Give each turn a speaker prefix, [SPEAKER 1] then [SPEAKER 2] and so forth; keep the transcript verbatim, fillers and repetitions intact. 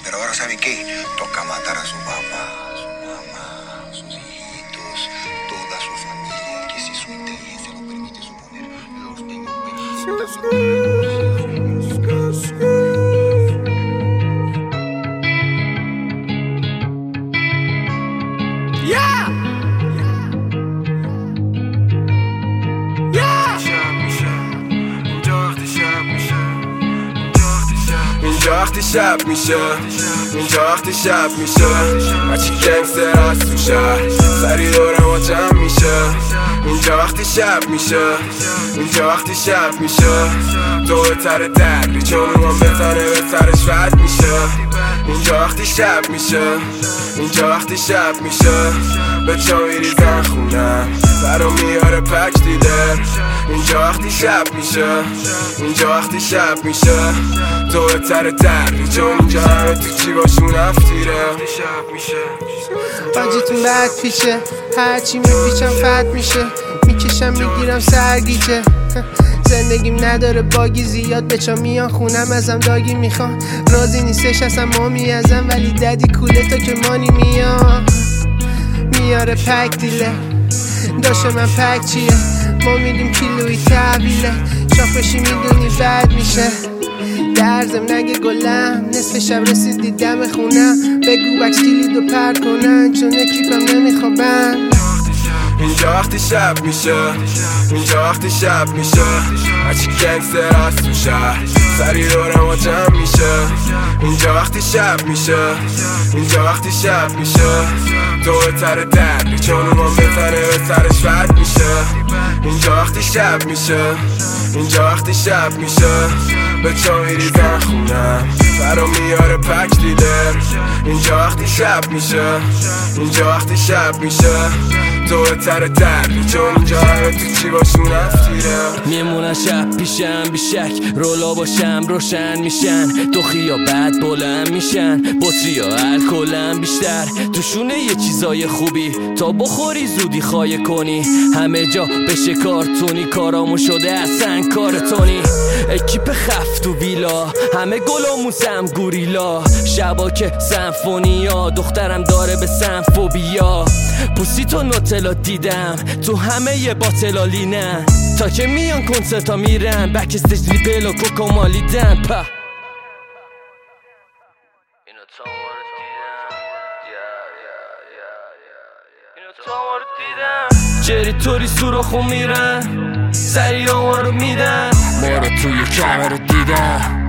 [SPEAKER 1] pero ahora ¿sabe qué? Toca matar a su papá, a su mamá, a sus hijitos, toda su familia, que si su inteligencia lo permite suponer, los tengo
[SPEAKER 2] Yeah! اینجا وقتی شب میشه، اینجا وقتی شب میشه، هرچی گنگستر هست تو شهر سری دورم و جمع میشه. اینجا وقتی شب میشه، اینجا وقتی شب میشه، تو بهتره دردی چون اومان بزنه به سرش رد میشه. اینجا وقتی شب میشه، اینجا وقتی شب میشه، به چا میریزن خونم برا میاره پک دیدر. اینجا وقتی شب میشه، اینجا وقتی شب میشه، تو بهتره دردی چون اینجا همه تو چی باشون افتیره.
[SPEAKER 3] باجیتون بد پیشه، هرچی میپیچم فت میشه، میکشم میگیرم سرگیچه. زندگیم نداره باگی زیاد، بچا میان خونم ازم داگی میخوان، راضی نیستش اصلا مامی ازم، ولی ددی کوله تا که مانی میان میاره پک دیله. داشته من پک چیه، ما میدیم کیلوی تحویله، شاخ بشی میدونی بد میشه. درزم نگه گلم، نصف شب رسیدی دم خونم، بگو بکس کلیدو پرد کنن چون اکیپم نمیخوابن.
[SPEAKER 2] اینجا وقتی شب میشه، اینجا وقتی شب میشه، هرچی گنگستر هست تو شهر سری دورم و جمع میشه. اینجا وقتی شب میشه، اینجا وقتی شب میشه، تو بهتره دردی چون اومان بزنه به سرش رد میشه. اینجا وقتی شب میشه، اینجا وقتی شب میشه، به چا میریزن خونم برا میاره پک دیدر. اینجا وقتی شب میشه، اینجا وقتی شب میشه، تو بهتره دردی چون اینجا همه تو چی باشون افتیره.
[SPEAKER 4] میمونن شب پیشم بیشک، رولا باشم روشن میشن، دخی یا بد بلند میشن، بطری یا الکلن بیشتر توشونه یه چیزای خوبی تا بخوری زودی خایه کنی. همه جا بشه کارتونی، کارامو شده اصلا کارتونی. اکیپ خفت و ویلا، همه گل و موسم گوریلا، شباک سمفونیا، دخترم داره به سمفوبیا. پوسی تو نوتلا دیدم تو همه یه باطلا لینن، تا که میان کنسرتا میرن بک استیج ریپل و کوکو مالیدن. پا اینو تا مارو دیدم، اینو تا مارو دیدم، جری توری سوراخو میرن سری آمارو میدن، ما رو توی کمرو دیدم.